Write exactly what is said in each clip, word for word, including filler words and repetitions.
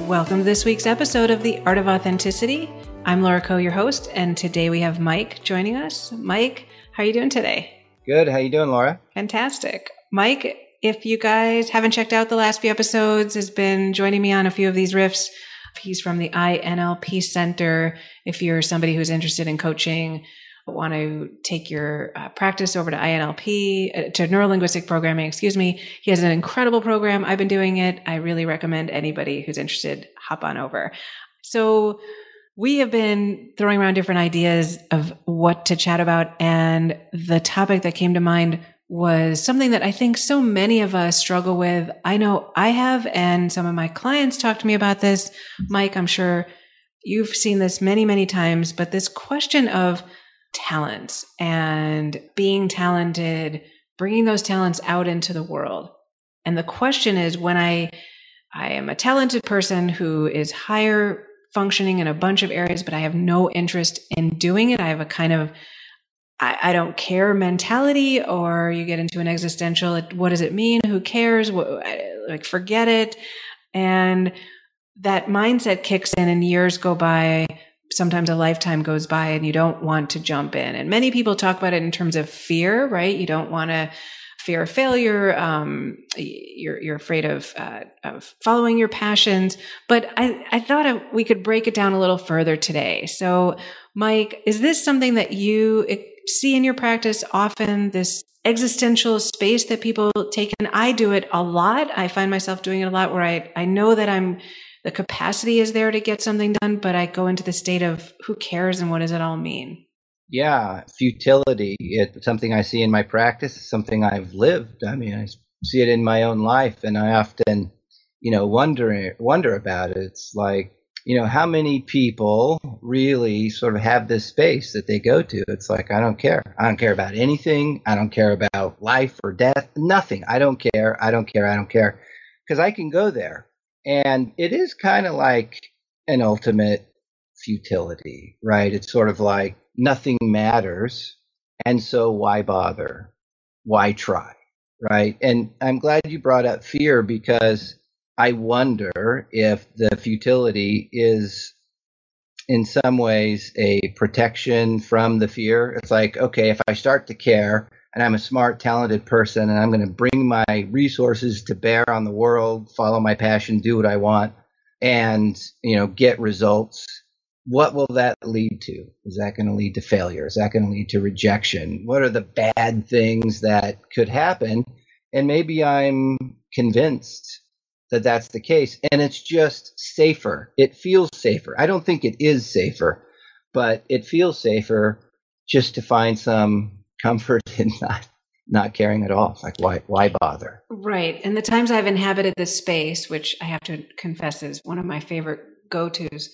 Welcome to this week's episode of The Art of Authenticity. I'm Laura Koh, your host, and today we have Mike joining us. Mike, how are you doing today? Good. How you doing, Laura? Fantastic. Mike, if you guys haven't checked out the last few episodes, has been joining me on a few of these riffs. He's from the I N L P Center. If you're somebody who's interested in coaching, want to take your uh, practice over to I N L P, uh, to Neuro-Linguistic Programming, excuse me. He has an incredible program. I've been doing it. I really recommend anybody who's interested, hop on over. So we have been throwing around different ideas of what to chat about. And the topic that came to mind was something that I think so many of us struggle with. I know I have, and some of my clients talk to me about this. Mike, I'm sure you've seen this many, many times, but this question of talents and being talented, bringing those talents out into the world. And the question is, when I, I am a talented person who is higher functioning in a bunch of areas, but I have no interest in doing it. I have a kind of, I, I don't care mentality, or you get into an existential, what does it mean? Who cares? What, like, forget it. And that mindset kicks in and years go by. Sometimes a lifetime goes by and you don't want to jump in. And many people talk about it in terms of fear, right? You don't want to fear of failure. Um, you're, you're afraid of, uh, of following your passions. But I, I thought we could break it down a little further today. So Mike, is this something that you see in your practice often, this existential space that people take in? I do it a lot. I find myself doing it a lot where I, I know that I'm, the capacity is there to get something done, but I go into the state of who cares and what does it all mean? Yeah, futility. It's something I see in my practice. It's something I've lived. I mean, I see it in my own life, and I often, you know, wonder wonder about it. It's like, you know, how many people really sort of have this space that they go to? It's like, I don't care. I don't care about anything. I don't care about life or death. Nothing. I don't care. I don't care. I don't care. Because I can go there. And it is kind of like an ultimate futility, right? It's sort of like nothing matters. And so why bother? Why try, right? And I'm glad you brought up fear, because I wonder if the futility is in some ways a protection from the fear. It's like, okay, if I start to care, and I'm a smart, talented person, and I'm going to bring my resources to bear on the world, follow my passion, do what I want, and, you know, get results, what will that lead to? Is that going to lead to failure? Is that going to lead to rejection? What are the bad things that could happen? And maybe I'm convinced that that's the case, and it's just safer. It feels safer. I don't think it is safer, but it feels safer just to find some comfort in not not caring at all. Like, why why bother? Right. And the times I've inhabited this space, which I have to confess is one of my favorite go-tos,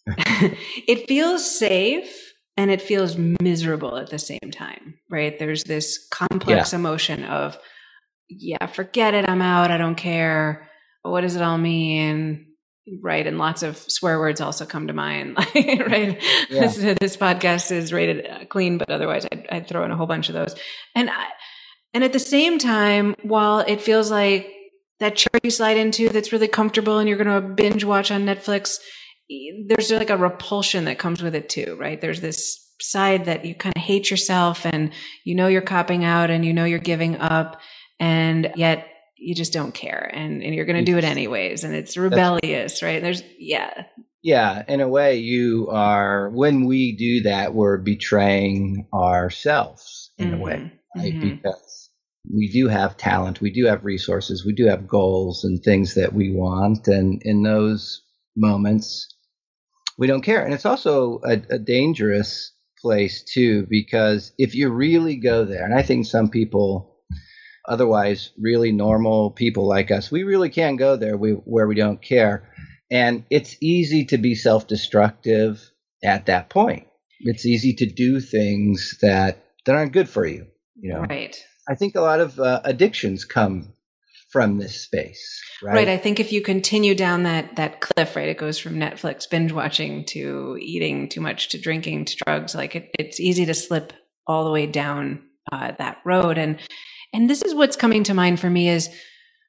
it feels safe and it feels miserable at the same time, right? There's this complex yeah. emotion of, yeah, forget it, I'm out, I don't care. What does it all mean? Right. And lots of swear words also come to mind, right? Yeah. This, this podcast is rated clean, but otherwise I'd, I'd throw in a whole bunch of those. And I, and at the same time, while it feels like that chair you slide into that's really comfortable and you're going to binge watch on Netflix, there's like a repulsion that comes with it too, right? There's this side that you kind of hate yourself, and you know you're copping out, and you know you're giving up, and yet you just don't care, and, and you're going to do it anyways. And it's rebellious, right? There's, yeah. Yeah. In a way, you are, when we do that, we're betraying ourselves in mm-hmm. a way, right? Mm-hmm. Because we do have talent, we do have resources, we do have goals and things that we want. And in those moments, we don't care. And it's also a, a dangerous place too, because if you really go there, and I think some people, otherwise really normal people like us, we really can't go there we, where we don't care. And it's easy to be self-destructive at that point. It's easy to do things that, that aren't good for you. You know, right. I think a lot of uh, addictions come from this space, right? Right. I think if you continue down that, that cliff, right, it goes from Netflix binge watching to eating too much to drinking to drugs. Like it, it's easy to slip all the way down uh, that road. And And this is what's coming to mind for me is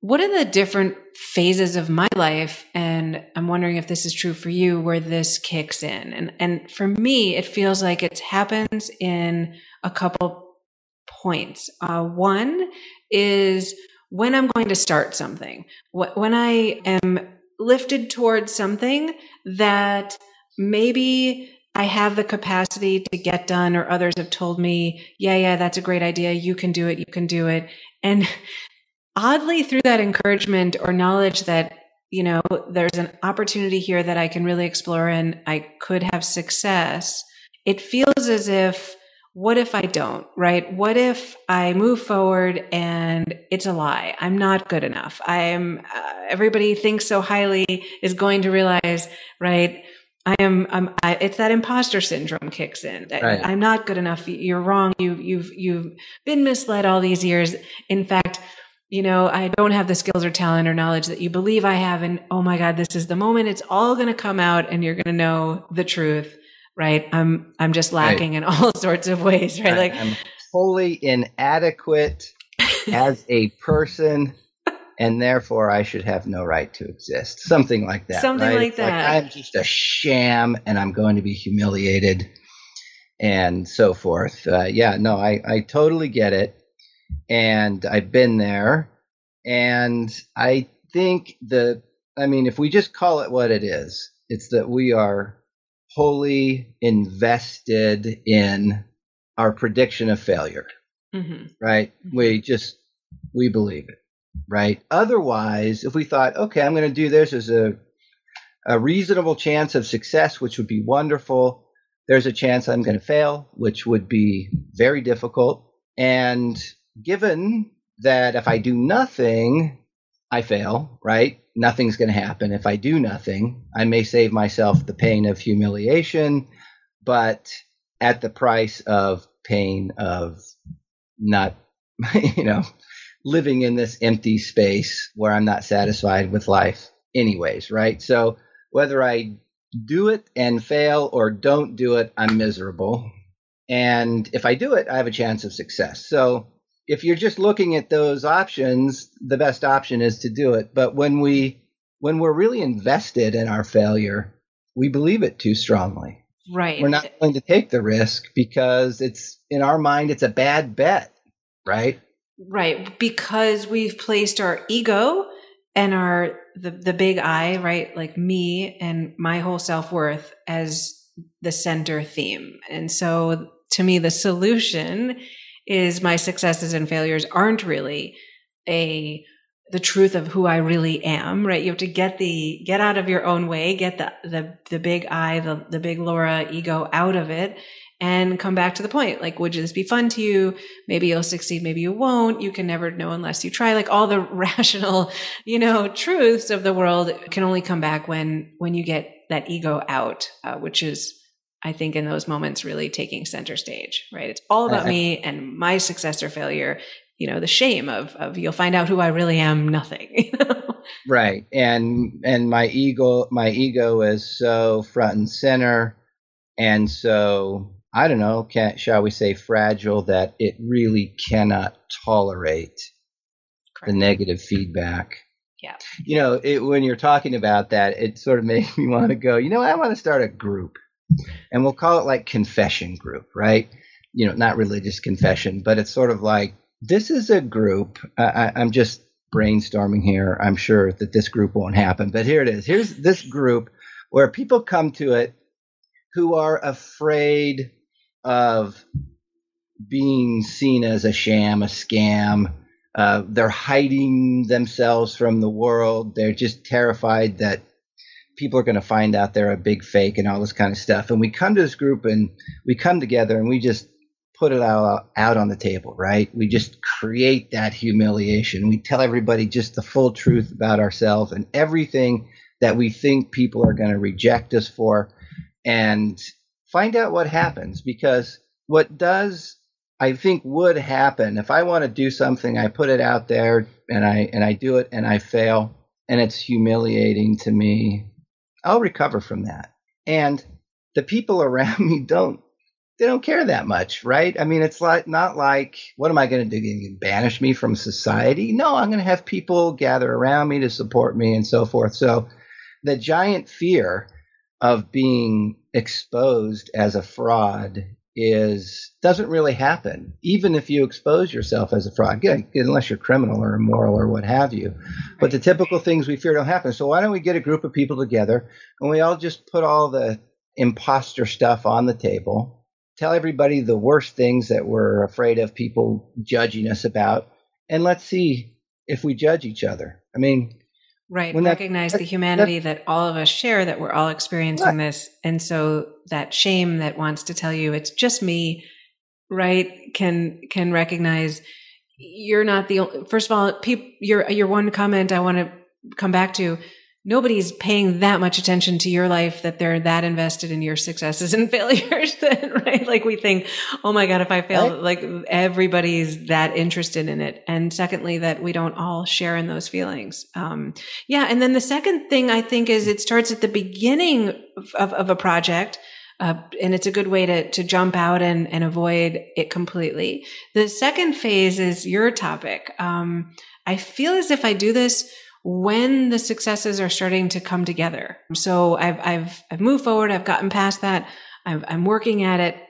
what are the different phases of my life? And I'm wondering if this is true for you, where this kicks in. And, and for me, it feels like it happens in a couple points. Uh, one is when I'm going to start something, when I am lifted towards something that maybe I have the capacity to get done, or others have told me, yeah, yeah, that's a great idea. You can do it. You can do it. And oddly, through that encouragement or knowledge that, you know, there's an opportunity here that I can really explore and I could have success, it feels as if, what if I don't, right? What if I move forward and it's a lie? I'm not good enough. I'm, uh, everybody thinks so highly is going to realize, right? I am, I'm, I, it's that imposter syndrome kicks in. Right. I'm not good enough. You're wrong. You, you've, you've been misled all these years. In fact, you know, I don't have the skills or talent or knowledge that you believe I have. And oh my God, this is the moment. It's all going to come out and you're going to know the truth, right? I'm, I'm just lacking right. in all sorts of ways, right? I, like I'm wholly inadequate as a person, and therefore I should have no right to exist. Something like that. Something right? like it's that. Like I'm just a sham and I'm going to be humiliated and so forth. Uh, yeah, no, I, I totally get it. And I've been there, and I think the, I mean, if we just call it what it is, it's that we are wholly invested in our prediction of failure, mm-hmm. right? Mm-hmm. We just, we believe it, right? Otherwise, if we thought, okay, I'm going to do this as a, a reasonable chance of success, which would be wonderful. There's a chance I'm going to fail, which would be very difficult. And given that if I do nothing, I fail, right? Nothing's going to happen. If I do nothing, I may save myself the pain of humiliation, but at the price of pain of not, you know, living in this empty space where I'm not satisfied with life anyways, right? So whether I do it and fail or don't do it, I'm miserable. And if I do it, I have a chance of success. So if you're just looking at those options, the best option is to do it. But when we, when we're really invested in our failure, we believe it too strongly. Right. We're not going to take the risk because it's, in our mind, it's a bad bet, right? Right. Because we've placed our ego and our, the, the big I, right? Like me and my whole self-worth as the center theme. And so to me, the solution is my successes and failures aren't really a, the truth of who I really am, right? You have to get the, get out of your own way, get the, the, the big I, the, the big Laura ego out of it and come back to the point. Like, would this be fun to you? Maybe you'll succeed. Maybe you won't. You can never know unless you try. Like all the rational, you know, truths of the world can only come back when, when you get that ego out, uh, which is, I think in those moments, really taking center stage, right? It's all about I, me and my success or failure, you know, the shame of, of you'll find out who I really am, nothing. You know? Right. And, and my ego, my ego is so front and center. And so, I don't know, can, shall we say fragile, that it really cannot tolerate Correct. The negative feedback. Yeah. You know, it, when you're talking about that, it sort of made me want to go, you know, I want to start a group. And we'll call it like confession group, right? You know, not religious confession, but it's sort of like, this is a group. I, I'm just brainstorming here. I'm sure that this group won't happen, but here it is. Here's this group where people come to it who are afraid of being seen as a sham, a scam. Uh, they're hiding themselves from the world. They're just terrified that people are going to find out they're a big fake and all this kind of stuff. And we come to this group and we come together and we just put it out, out on the table, right? We just create that humiliation. We tell everybody just the full truth about ourselves and everything that we think people are going to reject us for, and find out what happens. Because what does, I think, would happen if I want to do something, I put it out there and I, and I do it and I fail and it's humiliating to me, I'll recover from that. And the people around me don't they don't care that much, right? I mean, it's like not like, what am I going to do? You banish me from society? No, I'm going to have people gather around me to support me and so forth. So the giant fear of being exposed as a fraud is doesn't really happen, even if you expose yourself as a fraud, again, unless you're criminal or immoral or what have you. But the typical things we fear don't happen. So why don't we get a group of people together and we all just put all the imposter stuff on the table, tell everybody the worst things that we're afraid of people judging us about, and let's see if we judge each other. I mean, right. when that- Recognize that- the humanity that all of us share, that we're all experiencing Right. this. And so that shame that wants to tell you it's just me, right, can can recognize you're not the only, first of all, people, your your one comment I want to come back to, nobody's paying that much attention to your life that they're that invested in your successes and failures, then, right? Like we think, oh my God, if I fail, Right. like everybody's that interested in it. And secondly, that we don't all share in those feelings. Um, yeah. And then the second thing I think is it starts at the beginning of, of, of a project. Uh, and it's a good way to, to jump out and, and avoid it completely. The second phase is your topic. Um, I feel as if I do this when the successes are starting to come together. So I've, I've, I've moved forward. I've gotten past that. I've, I'm working at it,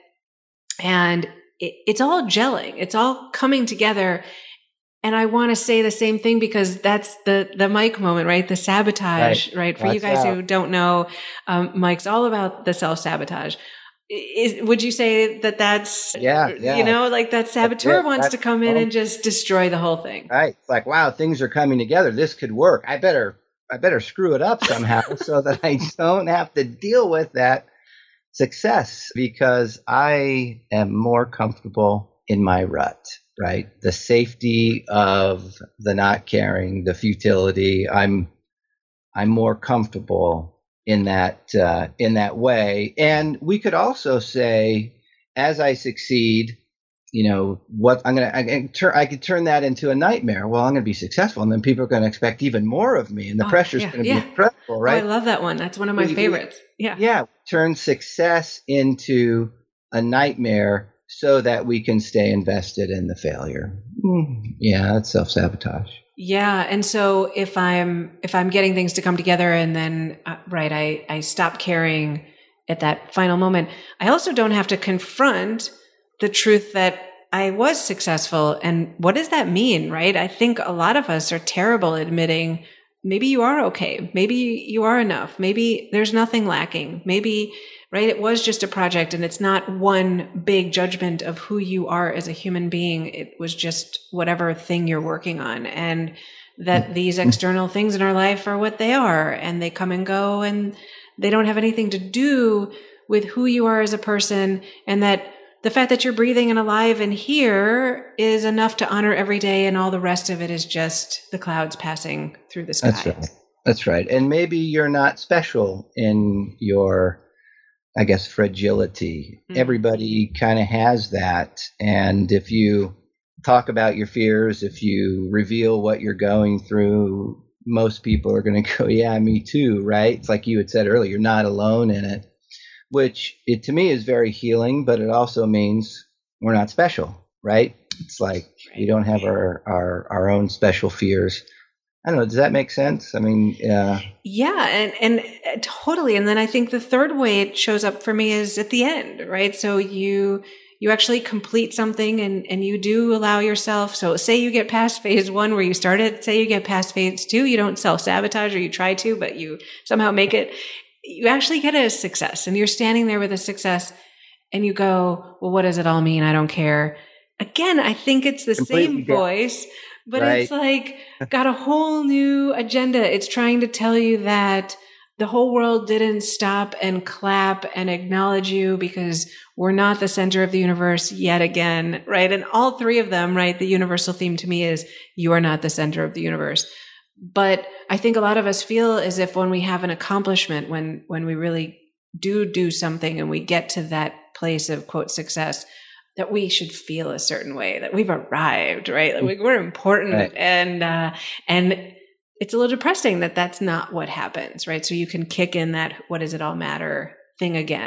and it, it's all gelling. It's all coming together. And I want to say the same thing because that's the, the Mike moment, right? The sabotage, right? right? For Watch you guys out. who don't know, um, Mike's all about the self-sabotage. Is, would you say that that's, Yeah, yeah. you know, like that saboteur it. wants That's to come in all- and just destroy the whole thing? Right. It's like, wow, things are coming together. This could work. I better, I better screw it up somehow so that I don't have to deal with that success, because I am more comfortable in my rut, right? The safety of the not caring, the futility. I'm, I'm more comfortable in that, uh, in that way. And we could also say, as I succeed, you know, what I'm going to, I can turn, I could turn that into a nightmare. Well, I'm going to be successful, and then people are going to expect even more of me, and the Oh, pressure's yeah, going to yeah. be incredible, right? Oh, I love that one. That's one of my We- we- favorites. Yeah. Yeah, turn success into a nightmare so that we can stay invested in the failure. Mm, yeah, that's self-sabotage. Yeah. And so if I'm, if I'm getting things to come together and then, uh, right, I, I stop caring at that final moment, I also don't have to confront the truth that I was successful. And what does that mean? Right. I think a lot of us are terrible at admitting maybe you are okay. Maybe you are enough. Maybe there's nothing lacking. Maybe, right, it was just a project and it's not one big judgment of who you are as a human being. It was just whatever thing you're working on. And that these external things in our life are what they are, and they come and go, and they don't have anything to do with who you are as a person. And that the fact that you're breathing and alive and here is enough to honor every day, and all the rest of it is just the clouds passing through the sky. That's right. That's right. And maybe you're not special in your, I guess, fragility. Mm-hmm. Everybody kind of has that. And if you talk about your fears, if you reveal what you're going through, most people are going to go, yeah, me too, right? It's like you had said earlier, you're not alone in it, which it to me is very healing, but it also means we're not special, right? It's like right. we don't have our, our, our own special fears. I don't know. Does that make sense? I mean, uh, yeah, and, and uh, totally. And then I think the third way it shows up for me is at the end, right? So you, you actually complete something, and, and you do allow yourself. So say you get past phase one where you started, say you get past phase two, you don't self-sabotage, or you try to, but you somehow make it. You actually get a success, and you're standing there with a success, and you go, well, what does it all mean? I don't care. Again, I think it's the Completely same voice, but right. it's like got a whole new agenda. It's trying to tell you that the whole world didn't stop and clap and acknowledge you because we're not the center of the universe yet again, right? And all three of them, right? The universal theme to me is you are not the center of the universe. But I think a lot of us feel as if when we have an accomplishment, when, when we really do do something and we get to that place of quote success, that we should feel a certain way, that we've arrived, right? Like we're important. Right. And, uh, and it's a little depressing that that's not what happens, right? So you can kick in that, what does it all matter thing again.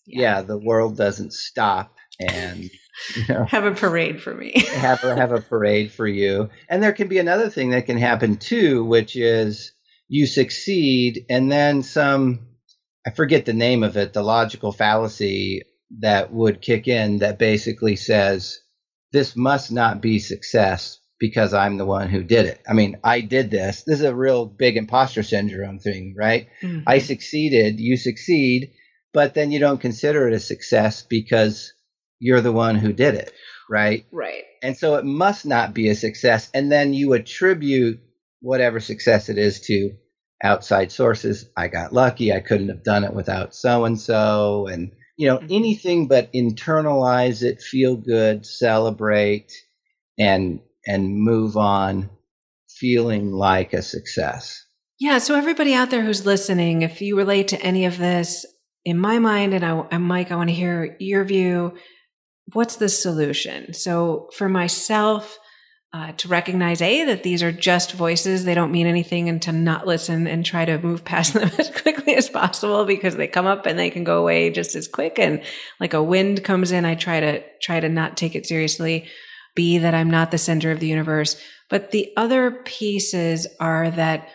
yeah, the world doesn't stop and you know, have a parade for me. have a, have a parade for you. And there can be another thing that can happen too, which is you succeed and then some, I forget the name of it, the logical fallacy that would kick in that basically says, this must not be success because I'm the one who did it. I mean, I did this. This is a real big imposter syndrome thing, right? Mm-hmm. I succeeded, you succeed, but then you don't consider it a success because you're the one who did it, right? Right. And so it must not be a success. And then you attribute whatever success it is to outside sources. I got lucky. I couldn't have done it without so-and-so. And, you know, mm-hmm. anything but internalize it, feel good, celebrate, and and move on feeling like a success. Yeah. So everybody out there who's listening, if you relate to any of this, in my mind, and, I, and Mike, I want to hear your view. What's the solution? So for myself, uh, to recognize, A, that these are just voices. They don't mean anything, and to not listen and try to move past them as quickly as possible because they come up and they can go away just as quick. And like a wind comes in, I try to try to not take it seriously. B, that I'm not the center of the universe. But the other pieces are that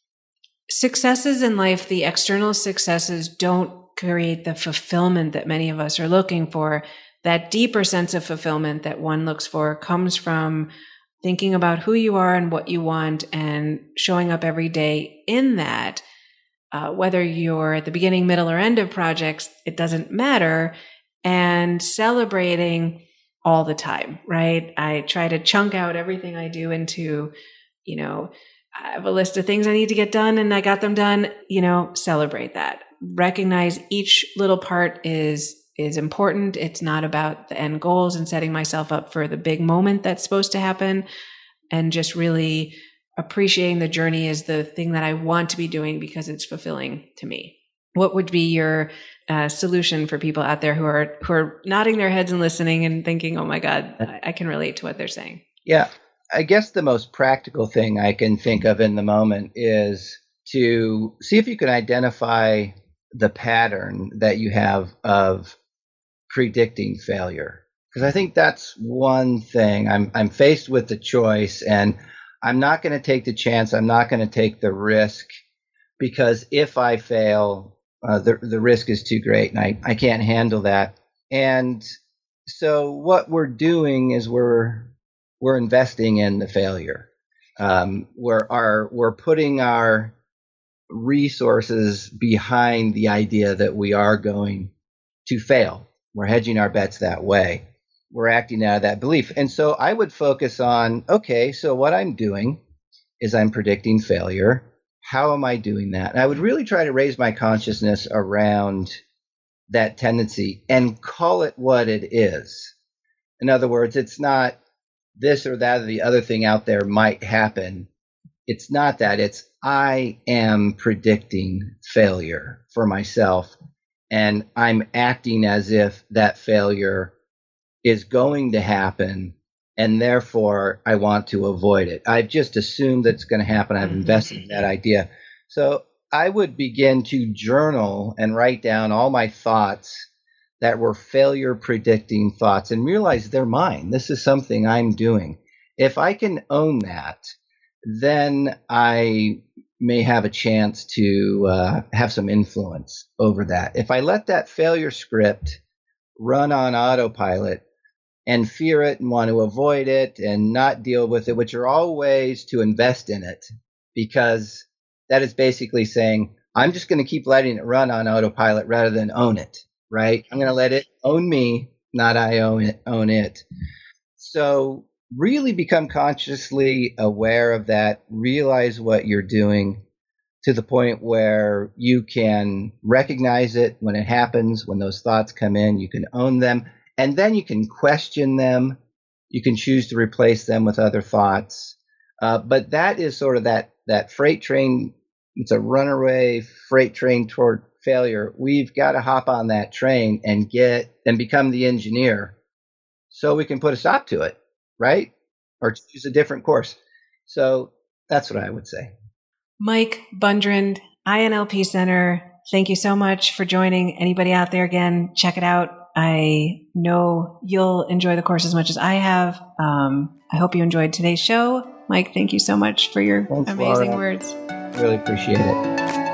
successes in life, the external successes, don't create the fulfillment that many of us are looking for. That deeper sense of fulfillment that one looks for comes from thinking about who you are and what you want and showing up every day in that. Uh, whether you're at the beginning, middle, or end of projects, it doesn't matter. And celebrating all the time, right? I try to chunk out everything I do into, you know, I have a list of things I need to get done and I got them done, you know, celebrate that. Recognize each little part is is important. It's not about the end goals and setting myself up for the big moment that's supposed to happen, and just really appreciating the journey is the thing that I want to be doing because it's fulfilling to me. What would be your uh, solution for people out there who are who are nodding their heads and listening and thinking, oh my God, I, I can relate to what they're saying? Yeah, I guess the most practical thing I can think of in the moment is to see if you can identify the pattern that you have of predicting failure. Because I think that's one thing. I'm I'm faced with the choice, and I'm not going to take the chance. I'm not going to take the risk, because if I fail, uh, the the risk is too great, and I, I can't handle that. And so what we're doing is we're we're investing in the failure. Um, we're our we're putting our resources behind the idea that we are going to fail. We're hedging our bets that way. We're acting out of that belief. And so I would focus on, okay, so what I'm doing is I'm predicting failure. How am I doing that? And I would really try to raise my consciousness around that tendency and call it what it is. In other words, it's not this or that or the other thing out there might happen. It's not that. It's I am predicting failure for myself, and I'm acting as if that failure is going to happen, and therefore I want to avoid it. I've just assumed that it's going to happen. I've invested in that idea. So I would begin to journal and write down all my thoughts that were failure predicting thoughts and realize they're mine. This is something I'm doing. If I can own that, then I may have a chance to uh, have some influence over that. If I let that failure script run on autopilot and fear it and want to avoid it and not deal with it, which are all ways to invest in it, because that is basically saying, I'm just going to keep letting it run on autopilot rather than own it, right? I'm going to let it own me, not I own it. Own it. So really become consciously aware of that, realize what you're doing to the point where you can recognize it when it happens, when those thoughts come in, you can own them, and then you can question them. You can choose to replace them with other thoughts. Uh, but that is sort of that, that freight train. It's a runaway freight train toward failure. We've got to hop on that train and get and become the engineer so we can put a stop to it, right? Or choose a different course. So that's what I would say. Mike Bundren, I N L P Center, thank you so much for joining. Anybody out there, again, check it out. I know you'll enjoy the course as much as I have. Um, I hope you enjoyed today's show. Mike, thank you so much for your Thanks, amazing Laura. words. Really appreciate it.